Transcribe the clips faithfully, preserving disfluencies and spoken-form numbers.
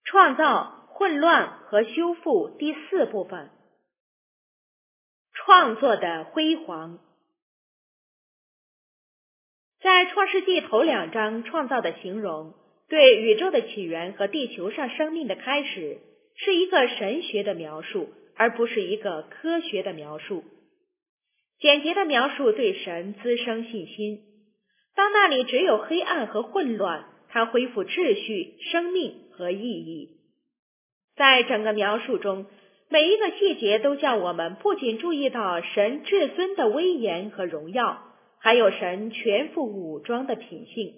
创造、混乱和修复第四部分。创作的辉煌。在创世纪头两章创造的形容，对宇宙的起源和地球上生命的开始，是一个神学的描述，而不是一个科学的描述。简洁的描述对神滋生信心。当那里只有黑暗和混乱，它恢复秩序、生命和意义。在整个描述中，每一个细节都叫我们不仅注意到神至尊的威严和荣耀，还有神全副武装的品性。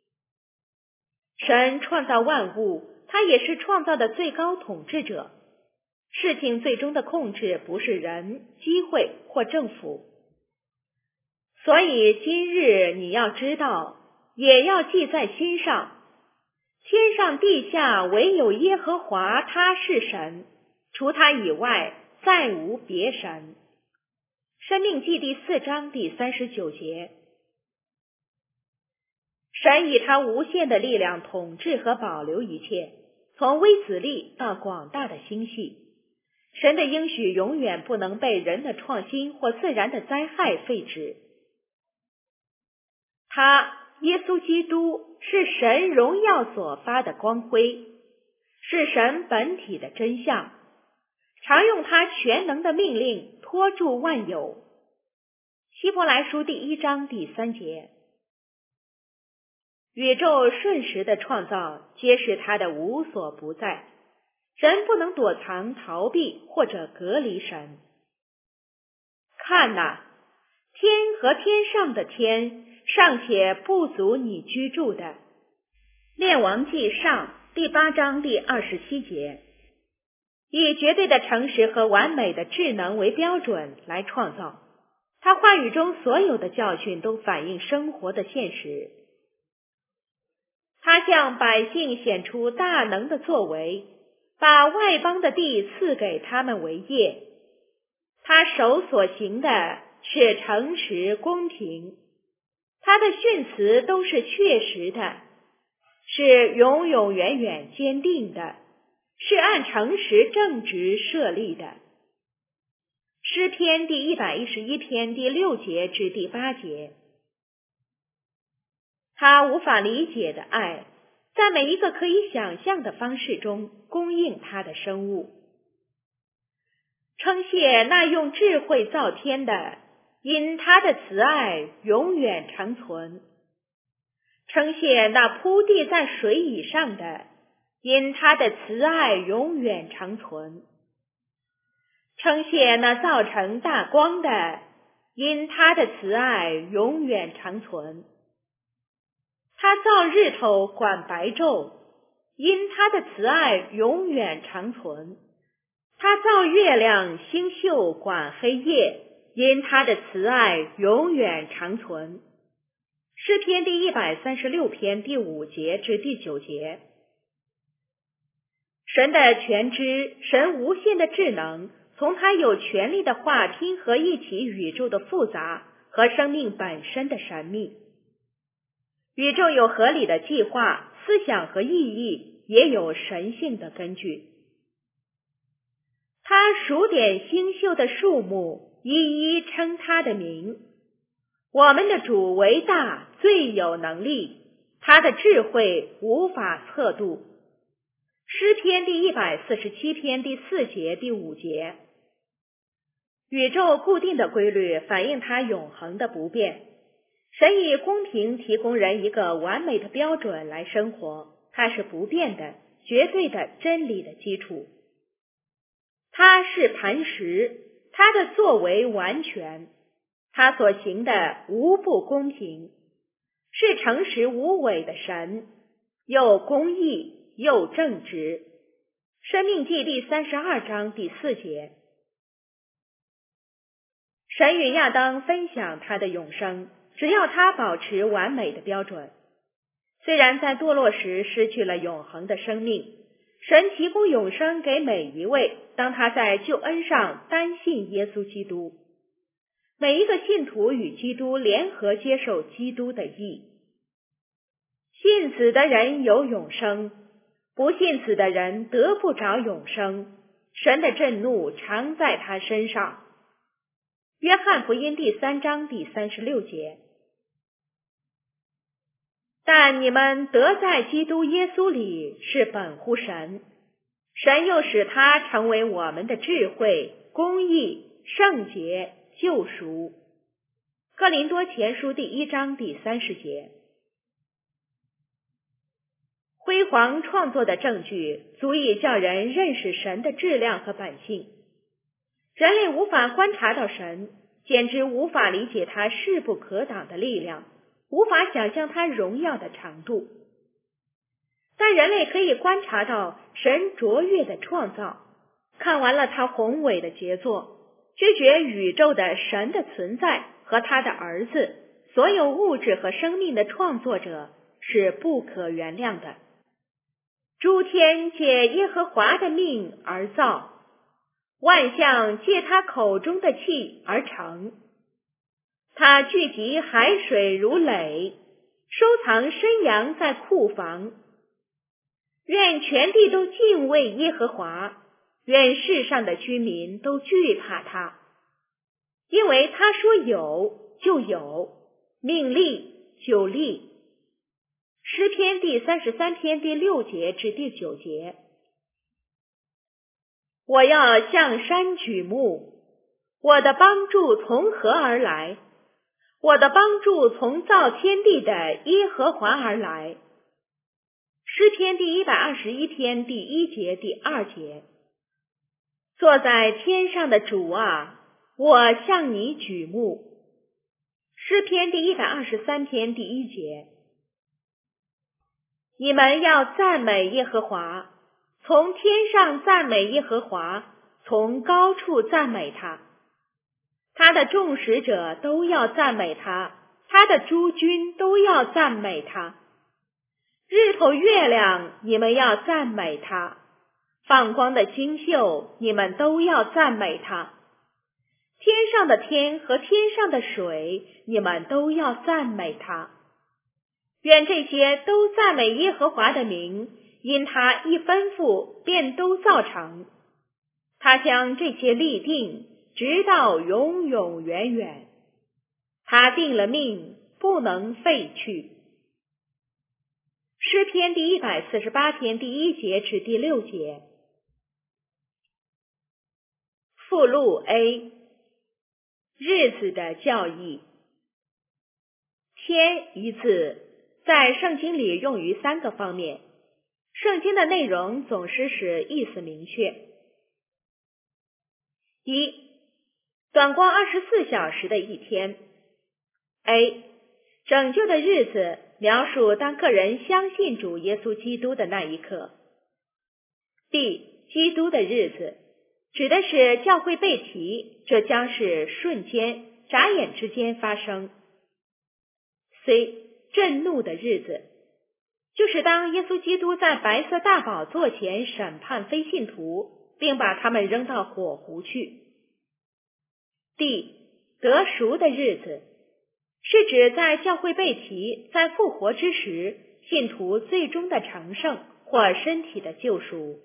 神创造万物，他也是创造的最高统治者。事情最终的控制不是人、机会或政府。所以今日你要知道，也要记在心上，天上地下唯有耶和华，他是神，除他以外再无别神。申命记第四章第三十九节。神以他无限的力量统治和保留一切，从微子粒到广大的星系。神的应许永远不能被人的创新或自然的灾害废止。他，耶稣基督，是神荣耀所发的光辉，是神本体的真相，常用他全能的命令托住万有。希伯来书第一章第三节。宇宙瞬时的创造揭示他的无所不在，人不能躲藏、逃避或者隔离神。看哪，天和天上的天尚且不足你居住的。列王纪上第八章第二十七节。以绝对的诚实和完美的智能为标准来创造，他话语中所有的教训都反映生活的现实。他向百姓显出大能的作为，把外邦的地赐给他们为业。他手所行的是诚实公平，他的训词都是确实的，是永永远远坚定的，是按诚实正直设立的。诗篇第一百一十一篇第六节至第八节。他无法理解的爱，在每一个可以想象的方式中供应他的生物。称谢那用智慧造天的，因他的慈爱永远长存。称谢那铺地在水以上的，因他的慈爱永远长存。称谢那造成大光的，因他的慈爱永远长存。他造日头管白昼，因他的慈爱永远长存。他造月亮星宿管黑夜，因他的慈爱永远长存。诗篇第一百三十六篇第五节至第九节。神的全知，神无限的智能，从他有权力的话拼合一起宇宙的复杂和生命本身的神秘。宇宙有合理的计划、思想和意义，也有神性的根据。他数点星宿的数目，一一称他的名。我们的主为大，最有能力，他的智慧无法测度。诗篇第一百四十七篇第四节第五节。宇宙固定的规律反映它永恒的不变。神以公平提供人一个完美的标准来生活，它是不变的、绝对的真理的基础。他是磐石，他的作为完全，他所行的无不公平，是诚实无伪的神，又公义又正直。申命记第三十二章第四节。神与亚当分享他的永生，只要他保持完美的标准。虽然在堕落时失去了永恒的生命，神提供永生给每一位，当他在救恩上单信耶稣基督。每一个信徒与基督联合接受基督的义。信子的人有永生， 不信子的人得不着永生，神的震怒常在他身上。约翰福音第三章第三十六节。但你们得在基督耶稣里是本乎神，神又使他成为我们的智慧、公义、圣洁、救赎。哥林多前书第一章第三十节。辉煌创作的证据足以叫人认识神的质量和本性。人类无法观察到神，简直无法理解他势不可挡的力量，无法想象他荣耀的长度。但人类可以观察到神卓越的创造，看完了他宏伟的杰作，知觉宇宙的神的存在和他的儿子，所有物质和生命的创作者，是不可原谅的。诸天借耶和华的命而造，万象借他口中的气而成。他聚集海水如垒，收藏深洋在库房。愿全地都敬畏耶和华，愿世上的居民都惧怕他，因为他说有就有，命立就立。诗篇第三十三篇第六节至第九节。我要向山举目，我的帮助从何而来？我的帮助从造天地的耶和华而来。诗篇第一百二十一篇第一节第二节。坐在天上的主啊，我向你举目。诗篇第一百二十三篇第一节。你们要赞美耶和华，从天上赞美耶和华，从高处赞美他。他的众使者都要赞美他，他的诸军都要赞美他。日头月亮，你们要赞美他；放光的星宿，你们都要赞美他。天上的天和天上的水，你们都要赞美他。愿这些都赞美耶和华的名，因他一吩咐，便都造成。他将这些立定，直到永永远远。他定了命，不能废去。诗篇第一百四十八篇第一节至第六节。附录 A， 日子的教义。天一字在圣经里用于三个方面，圣经的内容总是使意思明确。一，短过二十四小时的一天。 A， 拯救的日子描述当个人相信主耶稣基督的那一刻。 B， 基督的日子指的是教会被提，这将是瞬间眨眼之间发生。 C， 震怒的日子就是当耶稣基督在白色大宝座前审判非信徒，并把他们扔到火湖去。 D， 得赎的日子是指在教会被提，在复活之时，信徒最终的成圣或身体的救赎。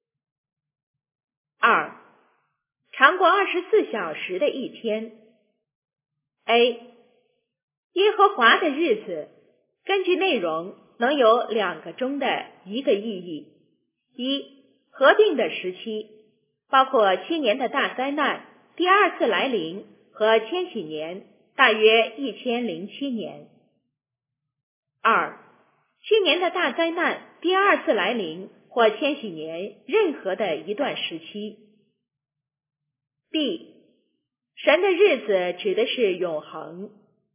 二，长过二十四小时的一天。 A， 耶和华的日子根据内容能有两个中的一个意义。一，合并的时期，包括七年的大灾难、第二次来临和千禧年，大约一千零七年。二，七年的大灾难、第二次来临或千禧年任何的一段时期。B， 神的日子指的是永恒。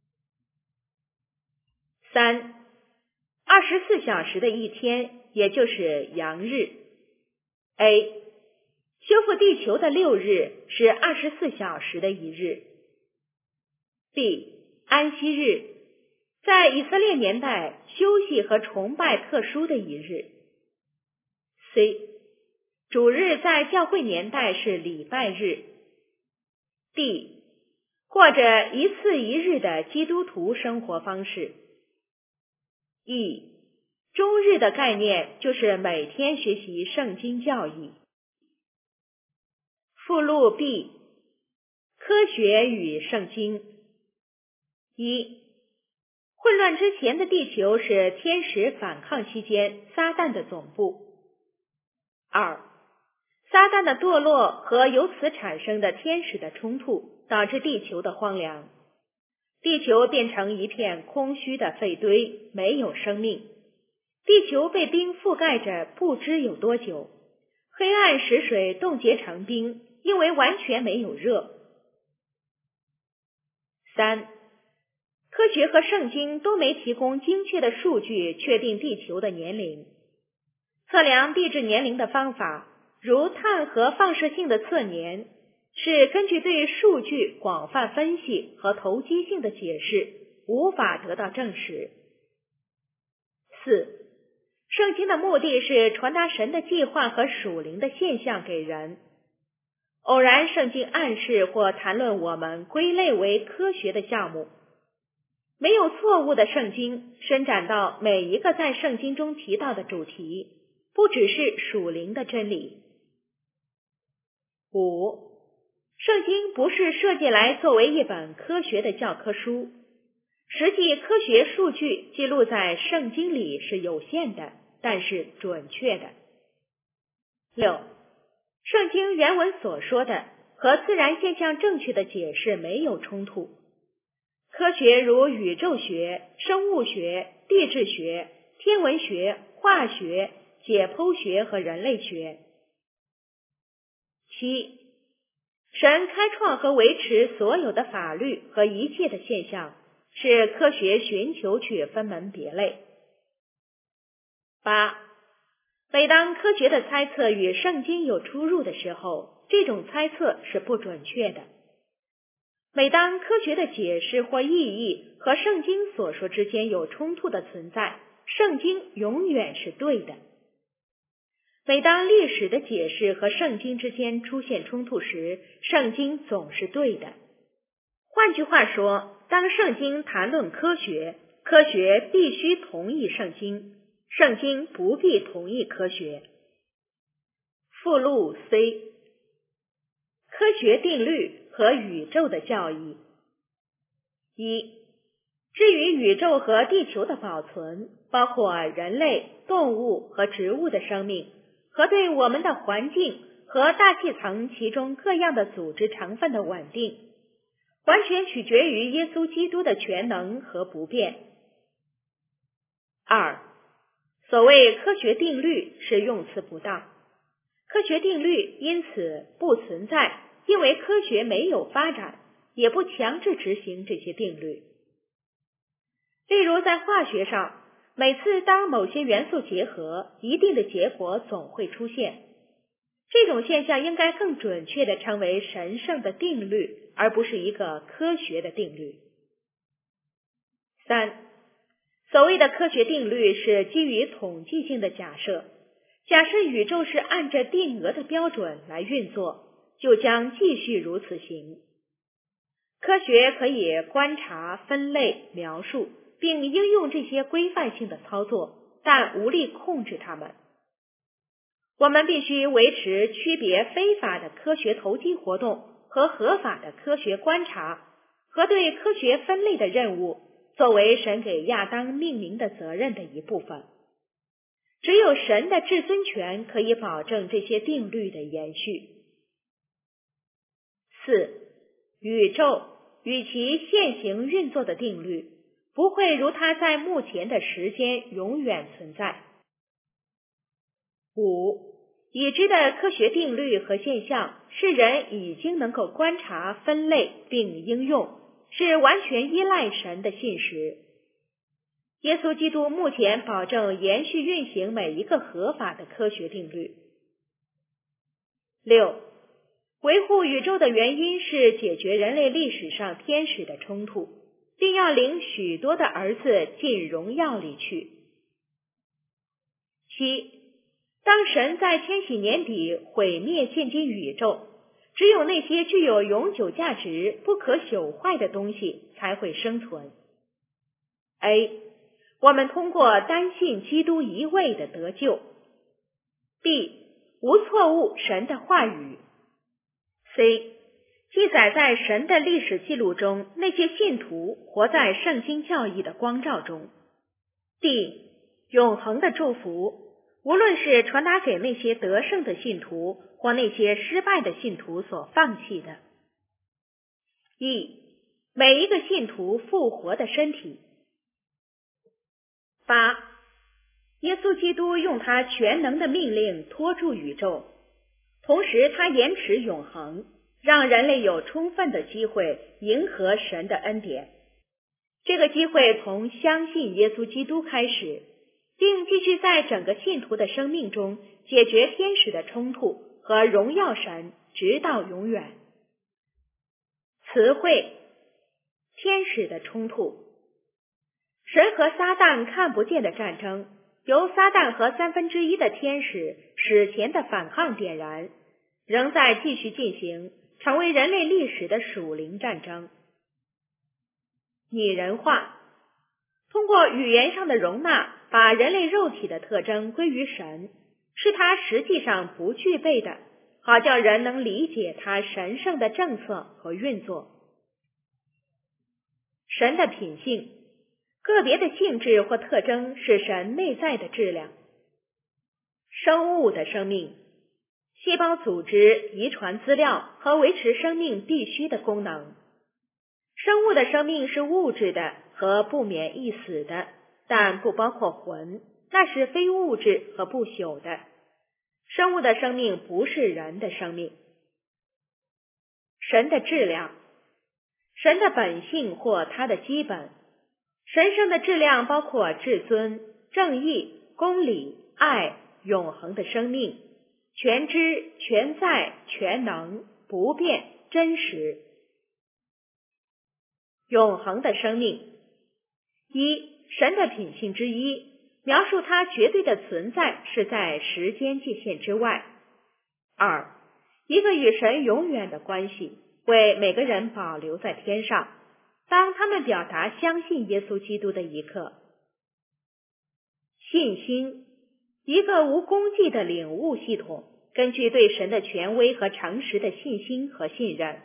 三，二十四小时的一天，也就是阳日。 A， 修复地球的六日是二十四小时的一日。 B， 安息日，在以色列年代休息和崇拜特殊的一日。 C， 主日在教会年代是礼拜日。 D， 过着一次一日的基督徒生活方式。E， 终日的概念就是每天学习圣经教义。附录 B， 科学与圣经。一、混乱之前的地球是天使反抗期间撒旦的总部。二、撒旦的堕落和由此产生的天使的冲突，导致地球的荒凉，地球变成一片空虚的废堆，没有生命。地球被冰覆盖着不知有多久，黑暗使水冻结成冰，因为完全没有热。三、科学和圣经都没提供精确的数据确定地球的年龄。测量地质年龄的方法，如碳和放射性的测年，是根据对数据广泛分析和投机性的解释，无法得到证实。四、圣经的目的是传达神的计划和属灵的现象给人。偶然圣经暗示或谈论我们归类为科学的项目。没有错误的圣经伸展到每一个在圣经中提到的主题，不只是属灵的真理。五、圣经不是设计来作为一本科学的教科书，实际科学数据记录在圣经里是有限的，但是准确的。六、圣经原文所说的和自然现象正确的解释没有冲突。科学如宇宙学、生物学、地质学、天文学、化学、解剖学和人类学。七、神开创和维持所有的法律和一切的现象，是科学寻求去分门别类。八、每当科学的猜测与圣经有出入的时候，这种猜测是不准确的。每当科学的解释或意义和圣经所说之间有冲突的存在，圣经永远是对的。每当历史的解释和圣经之间出现冲突时，圣经总是对的。换句话说，当圣经谈论科学，科学必须同意圣经，圣经不必同意科学。附录 C， 科学定律和宇宙的教义。一、至于宇宙和地球的保存，包括人类、动物和植物的生命，和对我们的环境和大气层其中各样的组织成分的稳定，完全取决于耶稣基督的全能和不变。二、所谓科学定律是用词不当，科学定律因此不存在，因为科学没有发展，也不强制执行这些定律。例如在化学上，每次当某些元素结合，一定的结果总会出现。这种现象应该更准确地称为神圣的定律，而不是一个科学的定律。三、所谓的科学定律是基于统计性的假设，假设宇宙是按着定额的标准来运作，就将继续如此行。科学可以观察、分类、描述，并应用这些规范性的操作，但无力控制它们。我们必须维持区别非法的科学投机活动和合法的科学观察，和对科学分类的任务，作为神给亚当命名的责任的一部分。只有神的至尊权可以保证这些定律的延续。四、宇宙与其现行运作的定律，不会如它在目前的时间永远存在。五、已知的科学定律和现象是人已经能够观察、分类并应用，是完全依赖神的信实。耶稣基督目前保证延续运行每一个合法的科学定律。六、维护宇宙的原因是解决人类历史上天使的冲突，并要领许多的儿子进荣耀里去。七、当神在千禧年底毁灭现今宇宙，只有那些具有永久价值、不可朽坏的东西才会生存。A. 我们通过单信基督一位的得救。B. 无错误神的话语。C. 记载在神的历史记录中，那些信徒活在圣经教义的光照中。D. 永恒的祝福，无论是传达给那些得胜的信徒，或那些失败的信徒所放弃的。E. 每一个信徒复活的身体。八，耶稣基督用他全能的命令托住宇宙，同时他延迟永恒，让人类有充分的机会迎合神的恩典。这个机会从相信耶稣基督开始，并继续在整个信徒的生命中解决天使的冲突和荣耀神，直到永远。词汇：天使的冲突。神和撒旦看不见的战争，由撒旦和三分之一的天使史前的反抗点燃，仍在继续进行，成为人类历史的属灵战争。拟人化，通过语言上的容纳，把人类肉体的特征归于神，是他实际上不具备的，好叫人能理解他神圣的政策和运作。神的品性，个别的性质或特征是神内在的质量。生物的生命，细胞组织、遗传资料和维持生命必须的功能。生物的生命是物质的和不免一死的，但不包括魂，那是非物质和不朽的。生物的生命不是人的生命。神的质量，神的本性或他的基本。神圣的质量包括至尊、正义、公理、爱、永恒的生命、全知、全在、全能、不变、真实。永恒的生命。一、神的品性之一，描述他绝对的存在是在时间界限之外。二、一个与神永远的关系，为每个人保留在天上，当他们表达相信耶稣基督的一刻。信心，一个无功绩的领悟系统，根据对神的权威和诚实的信心和信任。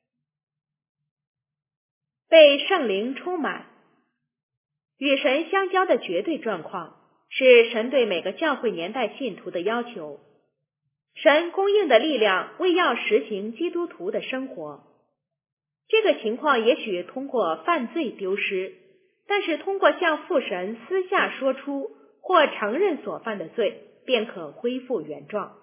被圣灵充满，与神相交的绝对状况，是神对每个教会年代信徒的要求。神供应的力量为要实行基督徒的生活。这个情况也许通过犯罪丢失，但是通过向父神私下说出或承认所犯的罪，便可恢复原状。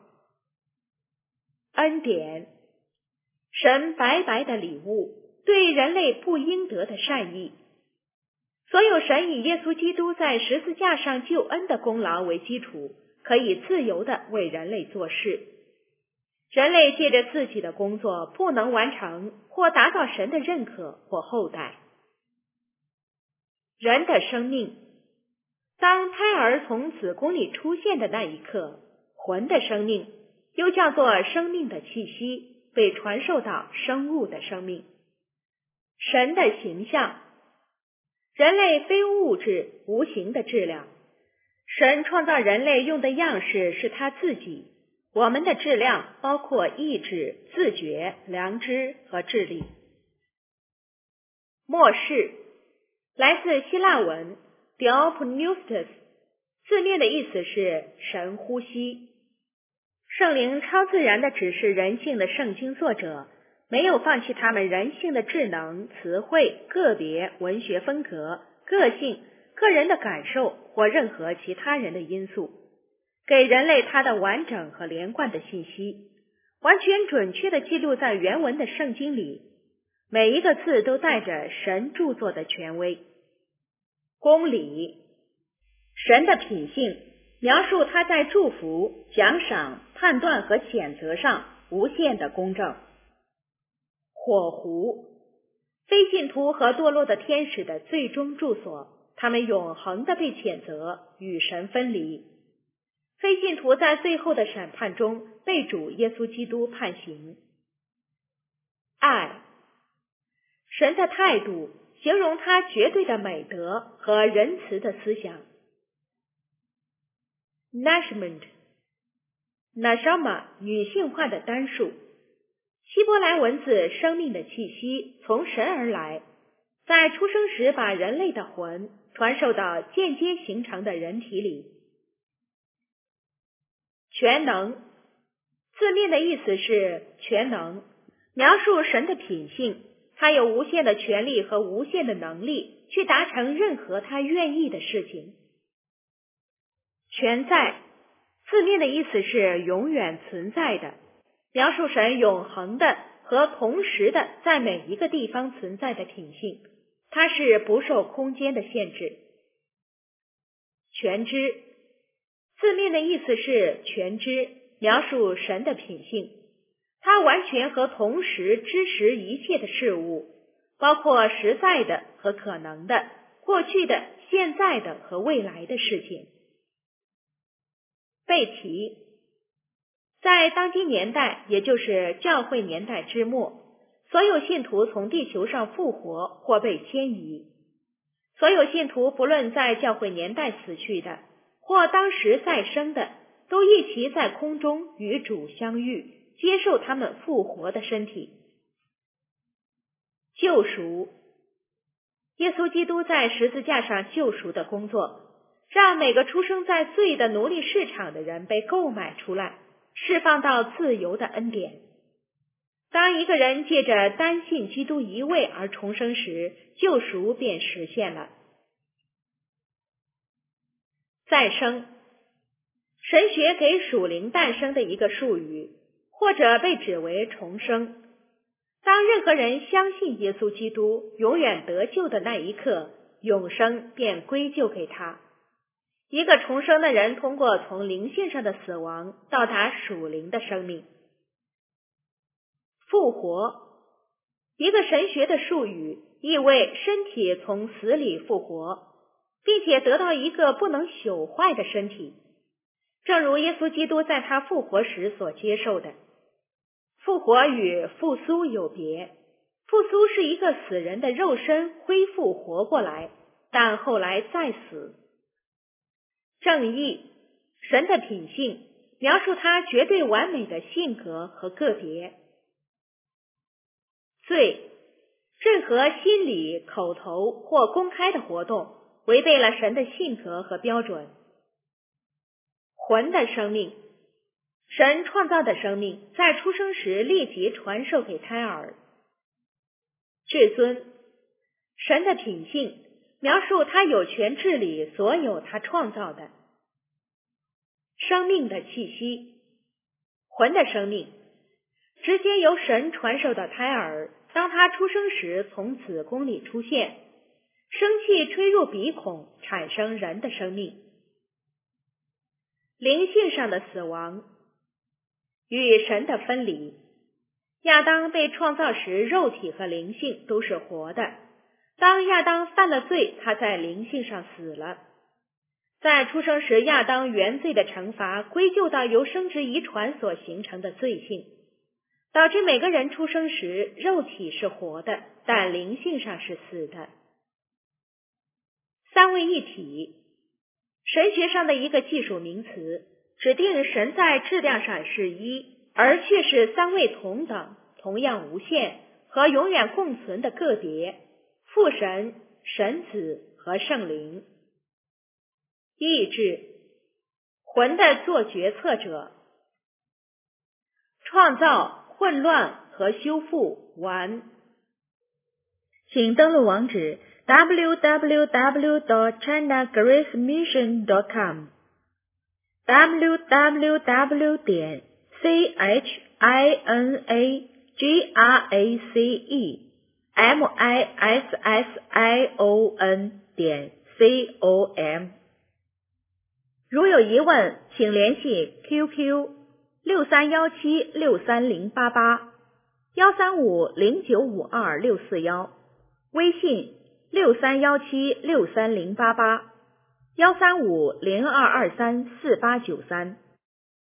恩典，神白白的礼物，对人类不应得的善意。所有神以耶稣基督在十字架上救恩的功劳为基础，可以自由地为人类做事。人类借着自己的工作不能完成或达到神的认可或后代。人的生命，当胎儿从子宫里出现的那一刻，魂的生命，又叫做生命的气息，被传授到生物的生命。神的形象，人类非物质无形的质量。神创造人类用的样式是他自己，我们的质量包括意志、自觉、良知和智力。末世，来自希腊文 Diopneustos， 字面的意思是神呼吸。圣灵超自然地指示人性的圣经作者，没有放弃他们人性的智能、词汇、个别、文学风格、个性、个人的感受或任何其他人的因素，给人类他的完整和连贯的信息，完全准确地记录在原文的圣经里，每一个字都带着神著作的权威。公理，神的品性，描述他在祝福、奖赏、判断和谴责上无限的公正。火湖，非信徒和堕落的天使的最终住所，他们永恒地被谴责，与神分离。非信徒在最后的审判中被主耶稣基督判刑。爱，神的态度、 形容他绝对的美德和仁慈的思想。Nashment Nashama 女性化的单数，希伯来文字生命的气息从神而来，在出生时把人类的魂传授到间接形成的人体里。全能，字面的意思是全能，描述神的品性，他有无限的权利和无限的能力去达成任何他愿意的事情。全在，字面的意思是永远存在的，描述神永恒的和同时的在每一个地方存在的品性，它是不受空间的限制。全知，字面的意思是全知，描述神的品性，他完全和同时知识一切的事物，包括实在的和可能的，过去的、现在的和未来的事情。被提，在当今年代，也就是教会年代之末，所有信徒从地球上复活或被迁移。所有信徒不论在教会年代死去的，或当时再生的，都一齐在空中与主相遇，接受他们复活的身体。救赎，耶稣基督在十字架上救赎的工作，让每个出生在罪的奴隶市场的人被购买出来，释放到自由的恩典。当一个人借着单信基督一位而重生时，救赎便实现了。再生，神学给属灵诞生的一个术语，或者被指为重生。当任何人相信耶稣基督永远得救的那一刻，永生便归咎给他。一个重生的人通过从灵性上的死亡到达属灵的生命。复活，一个神学的术语，意味身体从死里复活，并且得到一个不能朽坏的身体，正如耶稣基督在他复活时所接受的。复活与复苏有别，复苏是一个死人的肉身恢复活过来，但后来再死。正义，神的品性，描述他绝对完美的性格和个别。罪，任何心理、口头或公开的活动，违背了神的性格和标准。魂的生命，神创造的生命在出生时立即传授给胎儿。至尊，神的品性，描述他有权治理所有他创造的。生命的气息，魂的生命，直接由神传授的胎儿，当他出生时从子宫里出现，生气吹入鼻孔，产生人的生命。灵性上的死亡，与神的分离。亚当被创造时，肉体和灵性都是活的。当亚当犯了罪，他在灵性上死了。在出生时，亚当原罪的惩罚归咎到由生殖遗传所形成的罪性，导致每个人出生时肉体是活的，但灵性上是死的。三位一体，神学上的一个技术名词，指定神在质量上是一，而却是三位同等、同样无限和永远共存的个别，父神、神子和圣灵。意志，魂的做决策者。创造、混乱和修复完。请登录网址 double-u double-u double-u dot china grace mission dot com double-u double-u double-u 点 c h i n a g r a c e m i s s i o n 点 c o m。如有疑问，请联系 Q Q 六三一七六三零八八幺三五零九五二六四幺，微信六三一七六三零八八幺三五零二二三四八九三。